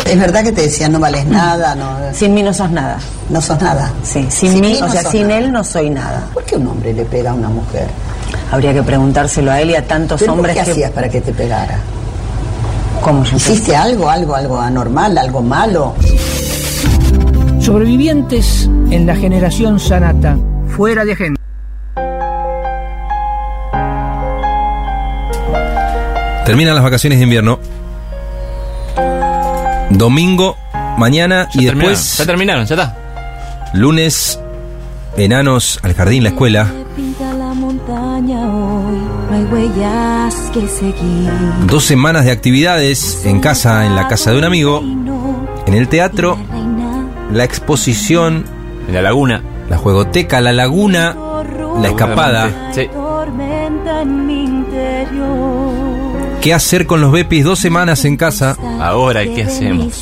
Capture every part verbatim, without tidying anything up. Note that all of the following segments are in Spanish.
Es verdad que te decían no vales nada, no. Sin mí no sos nada. No sos nada. Sí, sin, sin mí, mí no o sea, sin nada. Él no soy nada. ¿Por qué un hombre le pega a una mujer? Habría que preguntárselo a él y a tantos ¿Pero hombres ¿qué que... hacías para que te pegara? ¿Cómo yo ¿Hiciste algo, algo, algo anormal, algo malo? Sobrevivientes en la generación Sanata, fuera de agenda. Terminan las vacaciones de invierno. Domingo, mañana ya y terminaron, después... Ya terminaron, ya está. Lunes, enanos al jardín, la escuela. Dos semanas de actividades en casa, en la casa de un amigo, en el teatro, la exposición, en la laguna, la juegoteca, la laguna, la escapada. Sí. ¿Qué hacer con los bepis? Dos semanas en casa. Ahora, ¿qué hacemos?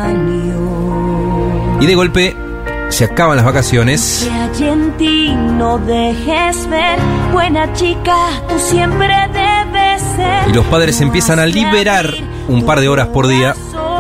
Y de golpe se acaban las vacaciones. Que en ti no dejes ver, buena chica, tú siempre debes ser. Y los padres empiezan a liberar un par de horas por día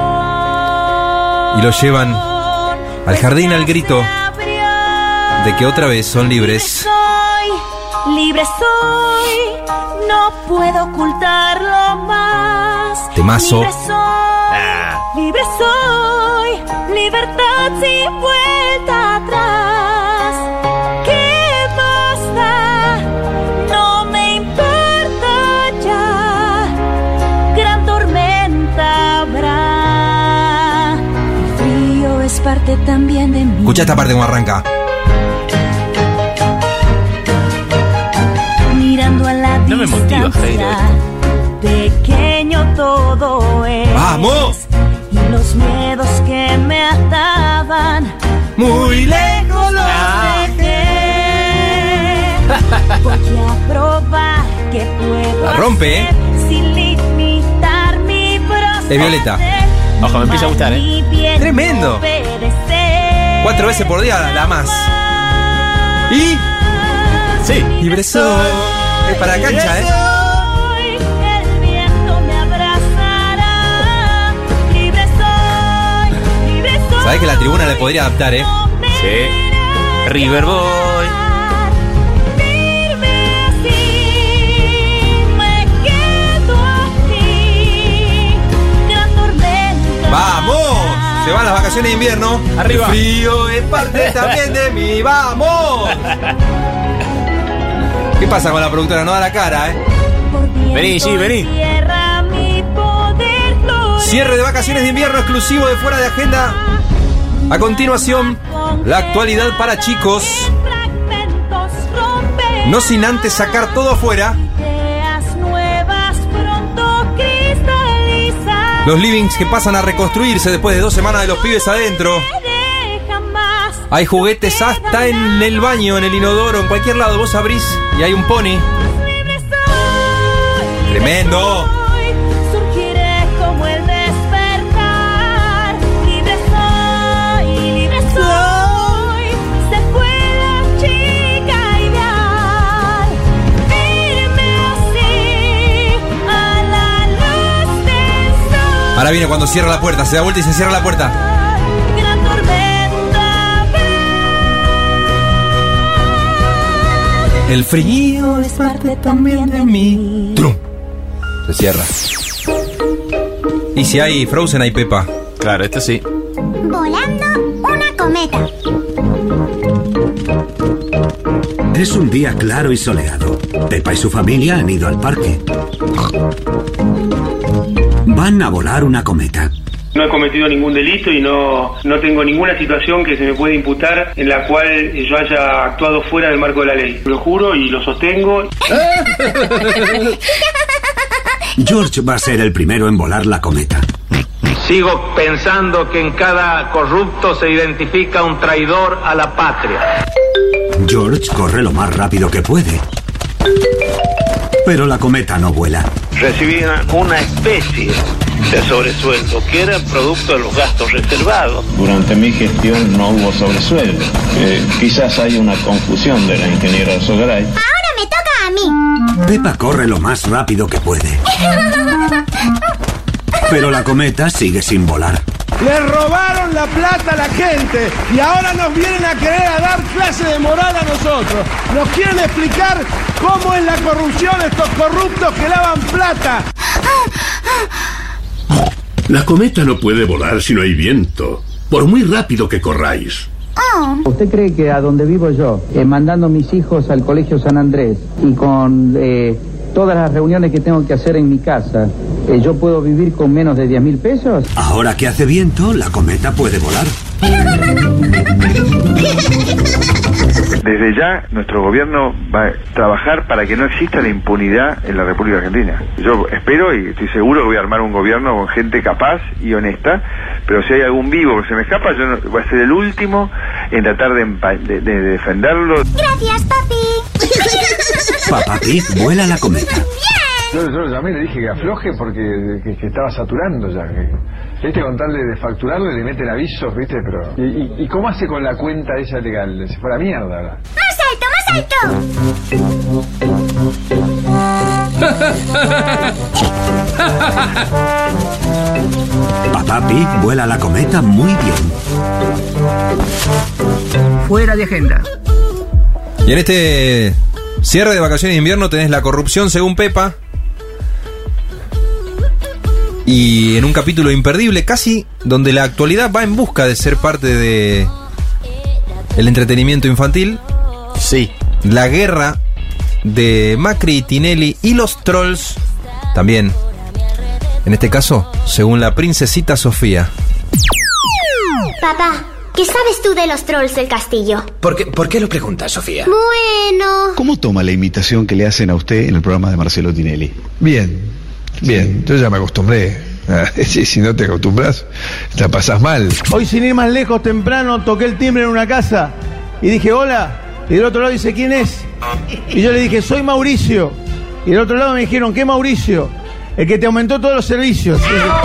y los llevan al jardín al grito de que otra vez son libres. Libre soy, no puedo ocultarlo más. Temazo. Libre soy, ah. libre soy, libertad sin vuelta atrás. ¿Qué más da? No me importa ya. Gran tormenta habrá. El frío es parte también de mí. Escucha esta parte como arranca. No me motiva, Jairo. Pequeño todo es. ¡Vamos! Y los miedos que me ataban muy lejos los ah. dejé. Voy a probar que puedo. La rompe, ¿eh? Sin limitar mi proceso. Es Violeta. Ojo, me empieza a gustar, ¿eh? Tremendo. Cuatro veces por día, la más. Y. Sí. Libre soy. Es para la cancha, ¿eh? El viento me abrazará. Libre soy, libre soy. ¿Sabés que la tribuna le podría adaptar, eh? Sí. River Boy. Firme así, me quedo aquí. Gran tormenta. ¡Vamos! Se van las vacaciones de invierno. Arriba. El frío es parte también de mí. ¡Vamos! ¿Qué pasa con la productora? No da la cara, ¿eh? Vení, sí, vení. Cierre de vacaciones de invierno exclusivo de Fuera de Agenda. A continuación, la actualidad para chicos. No sin antes sacar todo afuera. Los livings que pasan a reconstruirse después de dos semanas de los pibes adentro. Hay juguetes hasta en el baño, en el inodoro, en cualquier lado. Vos abrís y hay un pony. ¡Tremendo! Surgiré como el despertar. Libre soy, libre soy. Se fue la chica ideal. Firme así a la luz del sol. Ahora viene cuando cierra la puerta. Se da vuelta y se cierra la puerta. El frío es parte también de mí. ¡Trum! Se cierra. Y si hay Frozen, hay Pepa. Claro, esto sí. Volando una cometa. Es un día claro y soleado. Pepa y su familia han ido al parque. Van a volar una cometa. No he cometido ningún delito y no, no tengo ninguna situación que se me pueda imputar en la cual yo haya actuado fuera del marco de la ley. Lo juro y lo sostengo. George va a ser el primero en volar la cometa. Sigo pensando que en cada corrupto se identifica un traidor a la patria. George corre lo más rápido que puede. Pero la cometa no vuela. Recibí una especie de sobresueldo que era producto de los gastos reservados. Durante mi gestión no hubo sobresueldo. Eh, quizás hay una confusión de la ingeniera Sogaray. Ahora me toca a mí. Pepa corre lo más rápido que puede. Pero la cometa sigue sin volar. Le robaron la plata a la gente y ahora nos vienen a querer a dar clase de moral a nosotros. Nos quieren explicar cómo es la corrupción, estos corruptos que lavan plata. La cometa no puede volar si no hay viento, por muy rápido que corráis. ¿Usted cree que a donde vivo yo, eh, mandando mis hijos al Colegio San Andrés y con eh, todas las reuniones que tengo que hacer en mi casa, eh, yo puedo vivir con menos de diez mil pesos? Ahora que hace viento, la cometa puede volar. Desde ya, nuestro gobierno va a trabajar para que no exista la impunidad en la República Argentina. Yo espero y estoy seguro que voy a armar un gobierno con gente capaz y honesta, pero si hay algún vivo que se me escapa, yo no, voy a ser el último en tratar de, empa- de, de defenderlo. Gracias, papi. Papá Pig vuela la cometa. Yo, yo lo llamé y le dije que afloje porque que, que estaba saturando ya. Que, este con tal de facturarle le meten avisos, ¿viste? Pero ¿y, y, y cómo hace con la cuenta esa legal? Se fue a la mierda, ¿verdad? ¡Más alto, más alto! Papá Pig vuela la cometa muy bien. Fuera de agenda. Y en este cierre de vacaciones de invierno tenés la corrupción según Pepa. Y en un capítulo imperdible, casi donde la actualidad va en busca de ser parte de el entretenimiento infantil. Sí. La guerra de Macri y Tinelli y los trolls también. En este caso, según la princesita Sofía. Papá, ¿qué sabes tú de los trolls del castillo? ¿Por qué, ¿Por qué lo preguntas, Sofía? Bueno... ¿Cómo toma la imitación que le hacen a usted en el programa de Marcelo Tinelli? Bien, bien, yo ya me acostumbré. Si, si no te acostumbras, la pasas mal. Hoy, sin ir más lejos, temprano, toqué el timbre en una casa y dije, hola. Y del otro lado dice, ¿quién es? Y yo le dije, soy Mauricio. Y del otro lado me dijeron, ¿qué Mauricio? El que te aumentó todos los servicios.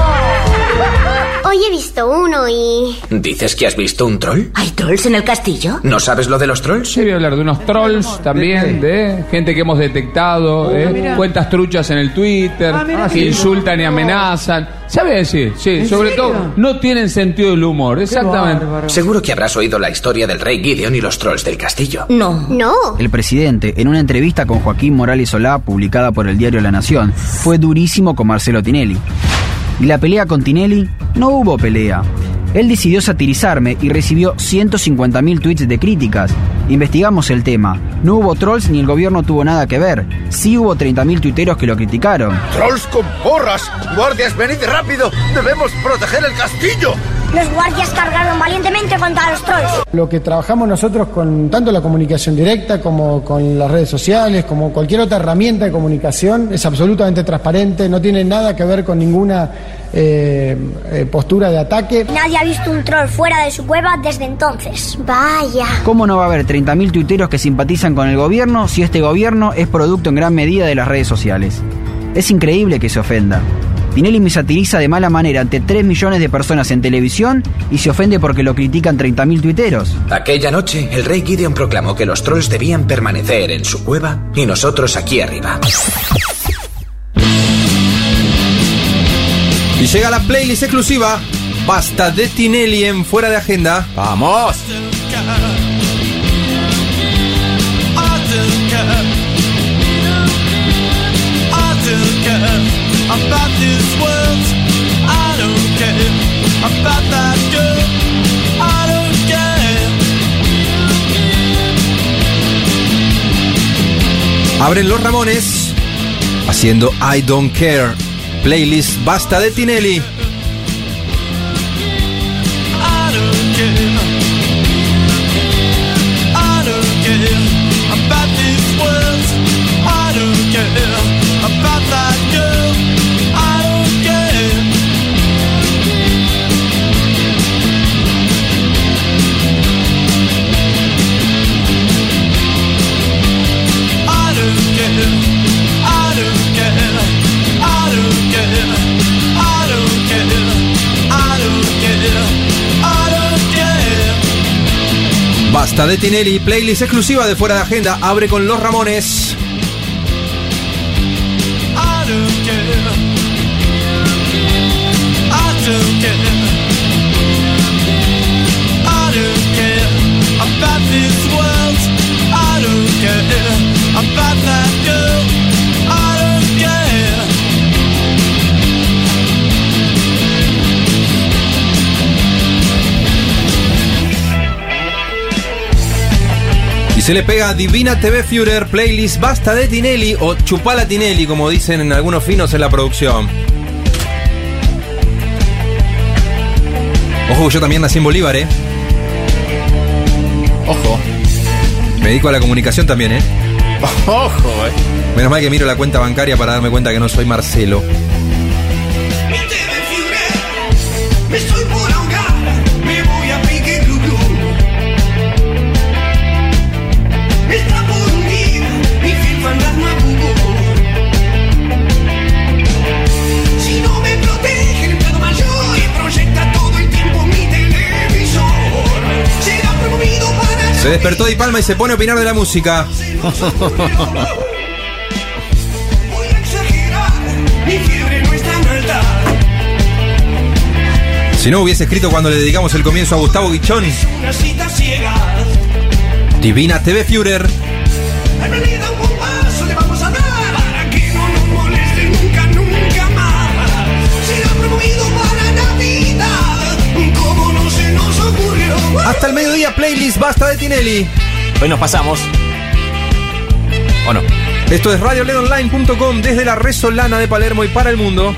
Hoy he visto uno y... ¿Dices que has visto un troll? ¿Hay trolls en el castillo? ¿No sabes lo de los trolls? Sí, voy a hablar de unos trolls también, de gente que hemos detectado, Oh, eh, mira. cuentas truchas en el Twitter, Ah, mira, que sí. insultan y amenazan. ¿Sabe decir? Sí, sobre serio? todo no tienen sentido del humor, exactamente. Seguro que habrás oído la historia del rey Gideon y los trolls del castillo. No. No. El presidente, en una entrevista con Joaquín Morales Solá, publicada por el diario La Nación, fue durísimo con Marcelo Tinelli. Y la pelea con Tinelli, no hubo pelea. Él decidió satirizarme y recibió ciento cincuenta mil tweets de críticas. Investigamos el tema. No hubo trolls ni el gobierno tuvo nada que ver. Sí hubo treinta mil tuiteros que lo criticaron. ¡Trolls con porras! ¡Guardias, venid rápido! ¡Debemos proteger el castillo! Los guardias cargaron valientemente contra los trolls. Lo que trabajamos nosotros con tanto la comunicación directa como con las redes sociales, como cualquier otra herramienta de comunicación, es absolutamente transparente, no tiene nada que ver con ninguna eh, eh, postura de ataque. Nadie ha visto un troll fuera de su cueva desde entonces. Vaya. ¿Cómo no va a haber treinta mil tuiteros que simpatizan con el gobierno si este gobierno es producto en gran medida de las redes sociales? Es increíble que se ofenda. Tinelli me satiriza de mala manera ante tres millones de personas en televisión y se ofende porque lo critican treinta mil tuiteros. Aquella noche, el rey Gideon proclamó que los trolls debían permanecer en su cueva y nosotros aquí arriba. Y llega la playlist exclusiva Basta de Tinelli en Fuera de Agenda. ¡Vamos! About these words, I don't care. About that girl, I don't care. Abren los Ramones haciendo I Don't Care. Playlist Basta de Tinelli. I don't care. I don't care. About these words, I don't care. About that girl, I don't care. I don't care. I don't care. I don't care. I don't care. I don't care. I don't care. Basta de Tinelli, playlist exclusiva de Fuera de Agenda. Abre con los Ramones. I don't care. I don't care. se le pega Divina T V Führer, playlist Basta de Tinelli o Chupala Tinelli, como dicen en algunos finos en la producción. Ojo, yo también nací en Bolívar, ¿eh? Ojo. Me dedico a la comunicación también, ¿eh? Ojo, eh. Menos mal que miro la cuenta bancaria para darme cuenta que no soy Marcelo. Me estoy por ahogar, me voy a pique glu glu. Me está por hundir mi fiel fantasma bubu. Si no me protege el plano mayor que proyecta todo el tiempo mi televisor, será promovido para... Se despertó Di Palma y se pone a opinar de la música. Voy a exagerar, mi fiebre no es tan alta. Si no hubiese escrito cuando le dedicamos el comienzo a Gustavo Guichón. Una cita ciega. Divina T V Führer. En realidad un bombazo le vamos a dar para que no nos moleste nunca, nunca más. Será promovido para Navidad, como no se nos ocurrió. Hasta el mediodía, playlist Basta de Tinelli. Hoy nos pasamos. ¿O no? Esto es radio led online punto com desde la Resolana de Palermo y para el mundo.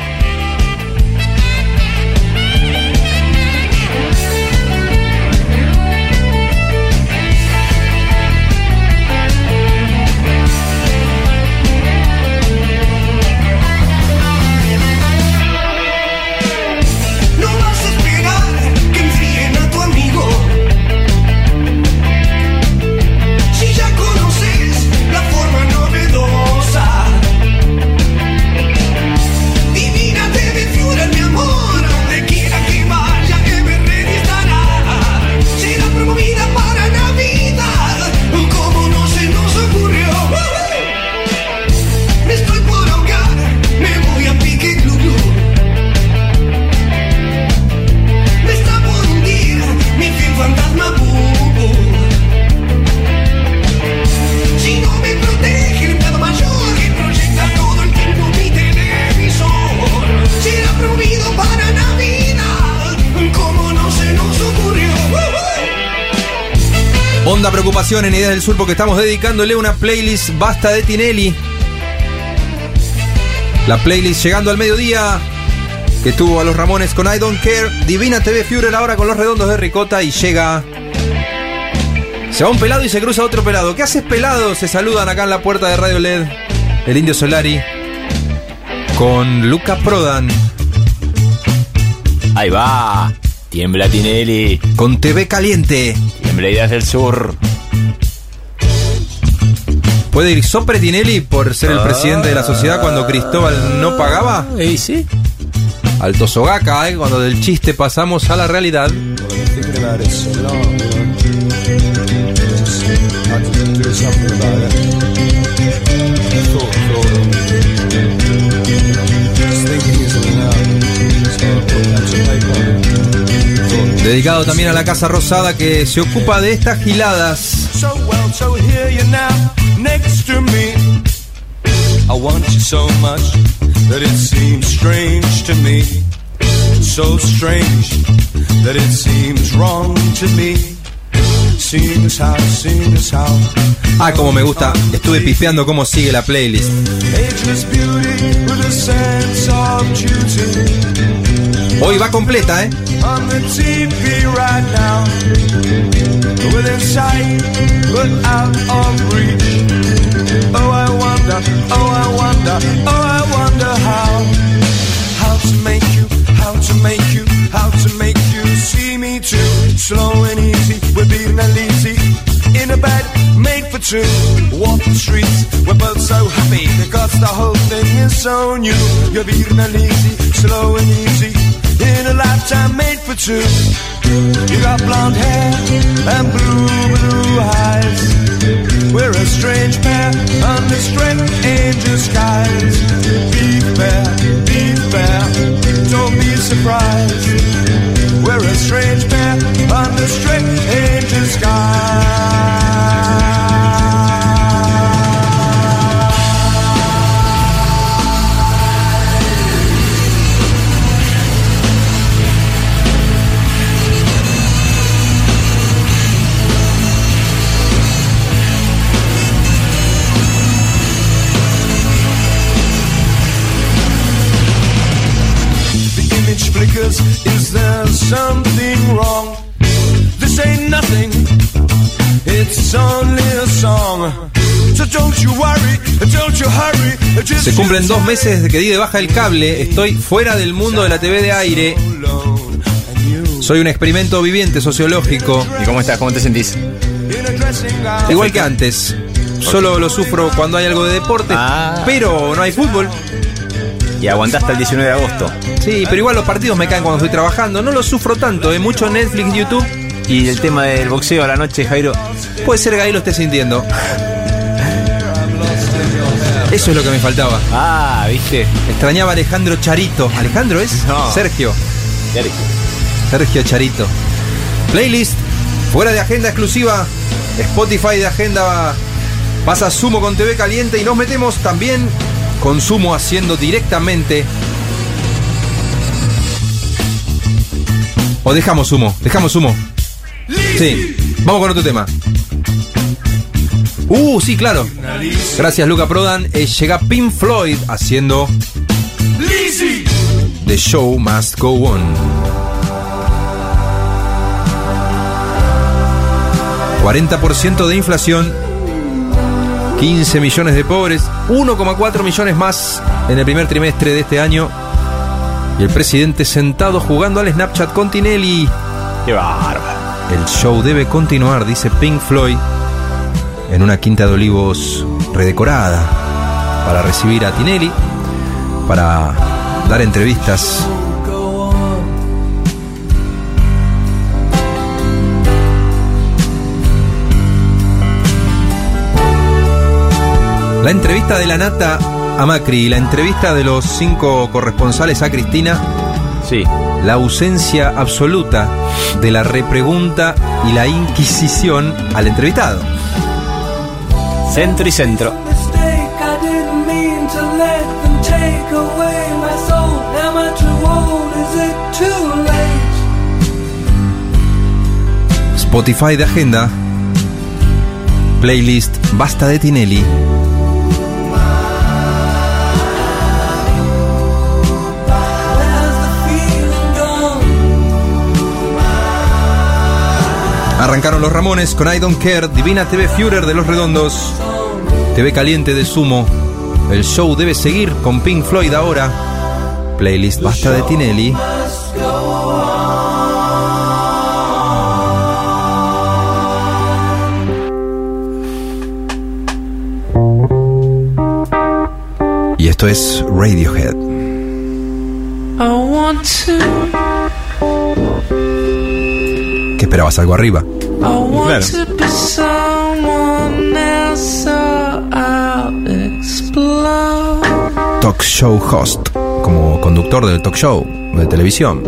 Honda preocupación en Ideas del Sur porque estamos dedicándole una playlist Basta de Tinelli. La playlist llegando al mediodía que tuvo a los Ramones con I Don't Care. Divina T V Führer ahora con Los Redondos de Ricota y llega. Se va un pelado y se cruza otro pelado. ¿Qué haces, pelado? Se saludan acá en la puerta de Radio L E D. El Indio Solari con Luca Prodan. Ahí va. Tiembla Tinelli. Con T V Caliente. Tiembla Ideas del Sur. ¿Puede ir Sopre Tinelli por ser el presidente de la sociedad cuando Cristóbal no pagaba? ¿Y sí? Alto Sogaca, ¿eh? Cuando del chiste pasamos a la realidad. Dedicado también a la Casa Rosada que se ocupa de estas giladas. So well, so here you now, next to me. I want you so much that it seems strange to me. So strange that it seems wrong to me. Sing us how, sing us how. Ah, como me gusta. Estuve pispeando cómo sigue la playlist. Ageless beauty with a sense of duty. Hoy va completa, ¿eh? On the T V right now, within sight, but out of reach. Oh, I wonder, oh, I wonder, oh, I wonder how, how to make you, how to make you, how to make you see me too. Slow and easy, we're being easy in a bed made for two. Walk the streets, we're both so happy because the whole thing is so new. You're being easy, slow and easy. In a lifetime made for two. You got blonde hair and blue, blue eyes. We're a strange pair under strange skies. Be fair, be fair, don't be surprised. We're a strange pair under strange skies. image flickers. Is there something wrong? This ain't nothing, it's only a song. So don't you worry, don't you hurry. Just Se cumplen dos meses desde que di de baja el cable. Estoy fuera del mundo de la T V de aire. Soy un experimento viviente sociológico. ¿Y cómo estás? ¿Cómo te sentís? Igual que antes. Solo lo sufro cuando hay algo de deporte, ah. pero no hay fútbol. Y aguantaste el diecinueve de agosto. Sí, pero igual los partidos me caen cuando estoy trabajando. No lo sufro tanto, ¿eh? Mucho Netflix, YouTube. ¿Y el tema del boxeo a la noche, Jairo? Puede ser que ahí lo esté sintiendo. Eso es lo que me faltaba. Ah, ¿viste? Extrañaba a Alejandro Charito. ¿Alejandro es? No. Sergio. Sergio. Sergio Charito. Playlist fuera de agenda exclusiva. Spotify de agenda pasa Sumo con T V Caliente y nos metemos también con Sumo haciendo directamente. O dejamos Sumo, dejamos Sumo. Sí, vamos con otro tema. Uh, sí, claro. Gracias, Luca Prodan. Eh, llega Pink Floyd haciendo The Show Must Go On. cuarenta por ciento de inflación, quince millones de pobres, uno coma cuatro millones más en el primer trimestre de este año. Y el presidente sentado jugando al Snapchat con Tinelli. ¡Qué bárbaro! El show debe continuar, dice Pink Floyd, en una quinta de olivos redecorada para recibir a Tinelli, para dar entrevistas. La entrevista de la Nata a Macri y la entrevista de los cinco corresponsales a Cristina. Sí. La ausencia absoluta de la repregunta y la inquisición al entrevistado. Centro y centro. Spotify de agenda. Playlist Basta de Tinelli. Arrancaron los Ramones con I Don't Care, Divina T V Führer de Los Redondos, T V Caliente de Sumo. El show debe seguir con Pink Floyd ahora. Playlist Basta de Tinelli. Y esto es Radiohead. I want to. ¿Qué esperabas? ¿Algo arriba? Claro. Talk show host, como conductor del talk show de televisión.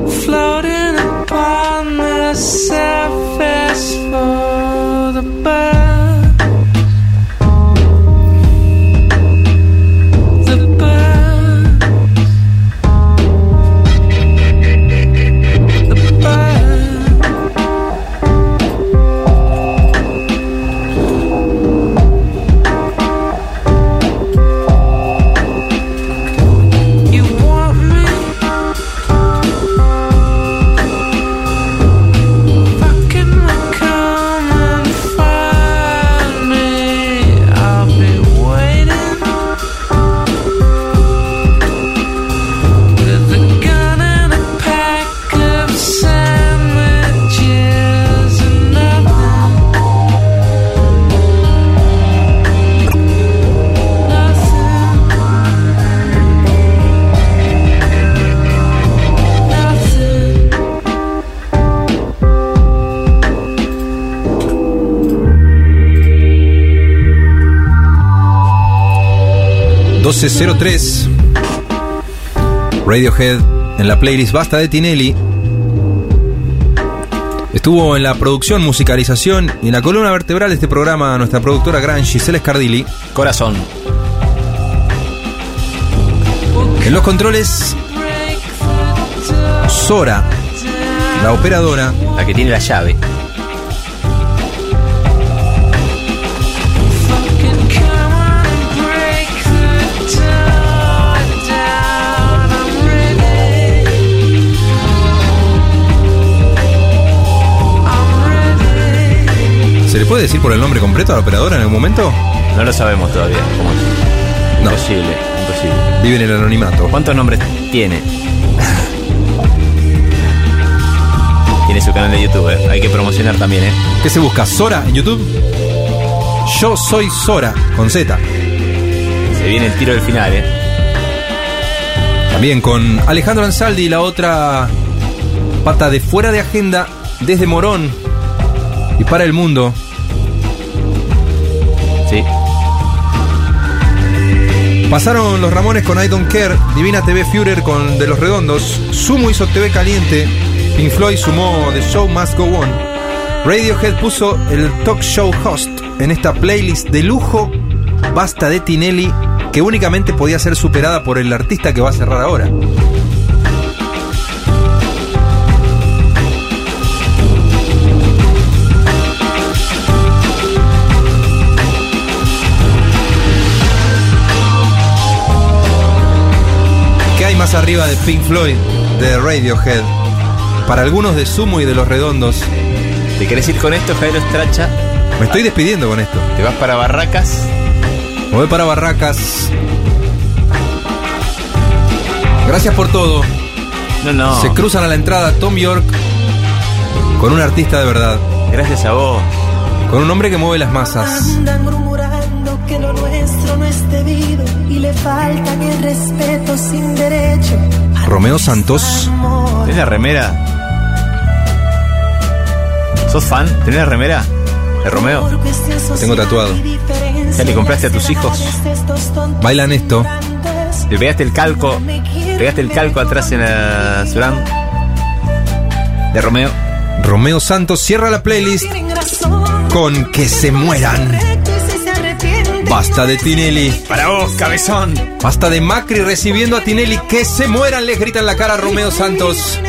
doce cero tres. Radiohead en la playlist Basta de Tinelli. Estuvo en la producción, musicalización y en la columna vertebral de este programa nuestra productora gran Gisela Scardilli. Corazón. En los controles, Sora, la operadora, la que tiene la llave. puede decir por el nombre completo a la operadora en algún momento? No lo sabemos todavía. ¿Cómo es? No. Imposible, imposible. Vive en el anonimato. ¿Cuántos nombres tiene? Tiene su canal de YouTube, ¿eh? Hay que promocionar también, ¿eh? ¿Qué se busca? ¿Sora en YouTube? Yo soy Sora, con Z. Se viene el tiro del final, ¿eh? También con Alejandro Ansaldi, la otra pata de Fuera de Agenda, desde Morón y para el mundo. Sí. Pasaron los Ramones con I Don't Care, Divina T V Führer con De los Redondos, Sumo hizo T V Caliente, Pink Floyd sumó The Show Must Go On, Radiohead puso el talk show host en esta playlist de lujo, Basta de Tinelli, que únicamente podía ser superada por el artista que va a cerrar ahora. ¿Qué hay más arriba de Pink Floyd, de Radiohead? Para algunos de Sumo y de Los Redondos. ¿Te querés ir con esto, Jairo Stracha? Me estoy despidiendo con esto. ¿Te vas para Barracas? Me voy para Barracas. Gracias por todo. No, no. Se cruzan a la entrada Tom York con un artista de verdad. Gracias a vos. Con un hombre que mueve las masas. Andan murmurando que lo nuestro no es debido y le faltan el respeto sin derecho. Romeo Santos. ¿Tenés la remera? ¿Sos fan? ¿Tenés la remera de Romeo? Tengo tatuado. ¿Ya le compraste a tus hijos? Bailan esto. ¿Le pegaste el calco? ¿Pegaste el calco atrás en la Surán? De Romeo. Romeo Santos cierra la playlist con Que se mueran. Basta de Tinelli. Para vos, cabezón. Basta de Macri recibiendo a Tinelli. Que se mueran, les grita en la cara a Romeo Santos.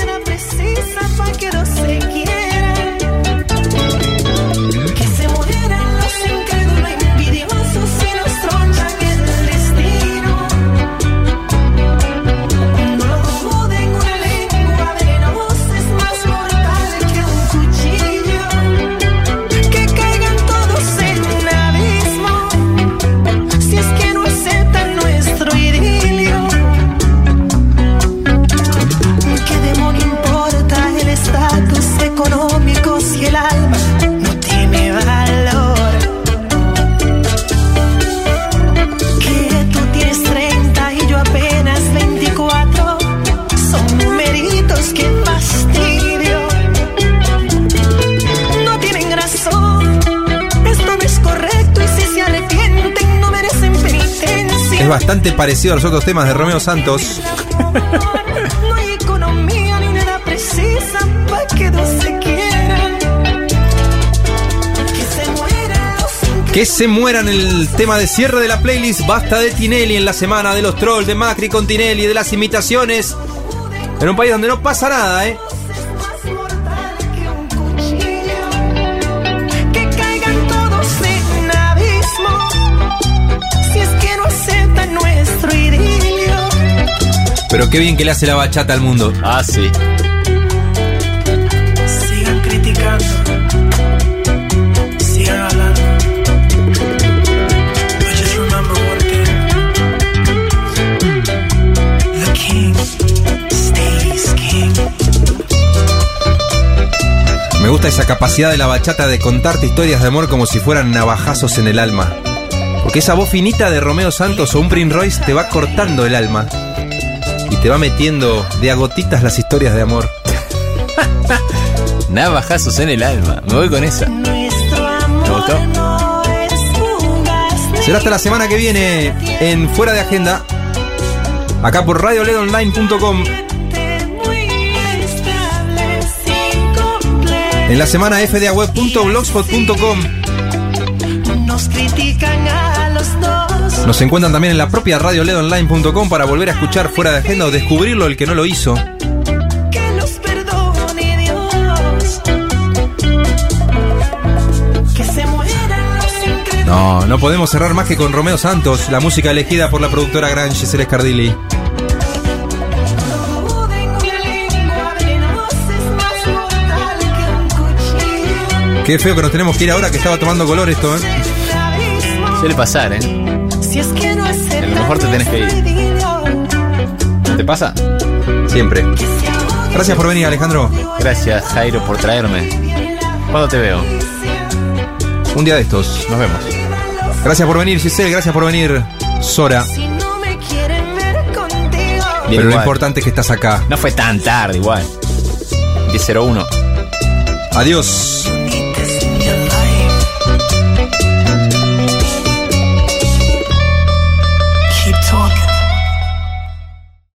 Bastante parecido a los otros temas de Romeo Santos. No hay economía ni nada precisa para que dos se quieran. Que se mueran. Que se mueran, el tema de cierre de la playlist. Basta de Tinelli en la semana de los trolls, de Macri con Tinelli, de las imitaciones. En un país donde no pasa nada, ¿eh? Pero qué bien que le hace la bachata al mundo. Ah, sí. Sigan criticando. Sigan hablando. But just remember one thing. The king stays king. Me gusta esa capacidad de la bachata de contarte historias de amor como si fueran navajazos en el alma. Porque esa voz finita de Romeo Santos o un Prince Royce te va cortando el alma. Y te va metiendo de a gotitas las historias de amor. Navajazos en el alma. Me voy con esa. ¿Me gustó? Será hasta la semana que viene en Fuera de Agenda. Acá por radio led online punto com. En la semana f d a web punto blogspot punto com. Nos critican a los dos. Nos encuentran también en la propia radio led online punto com para volver a escuchar Fuera de Agenda o descubrirlo el que no lo hizo. Que los perdone Dios. Que se mueran los incrédulos. No, no podemos cerrar más que con Romeo Santos, la música elegida por la productora Gran Giselle Scardilli. Qué feo que nos tenemos que ir ahora, que estaba tomando color esto, ¿eh? Suele pasar, ¿eh? A lo mejor te tenés que ir. ¿No te pasa? Siempre. Gracias por venir, Alejandro. Gracias, Jairo, por traerme. ¿Cuándo te veo? Un día de estos. Nos vemos. Gracias por venir, Giselle. Gracias por venir, Sora. Pero lo importante es que estás acá. No fue tan tarde, igual. diez cero uno. Adiós.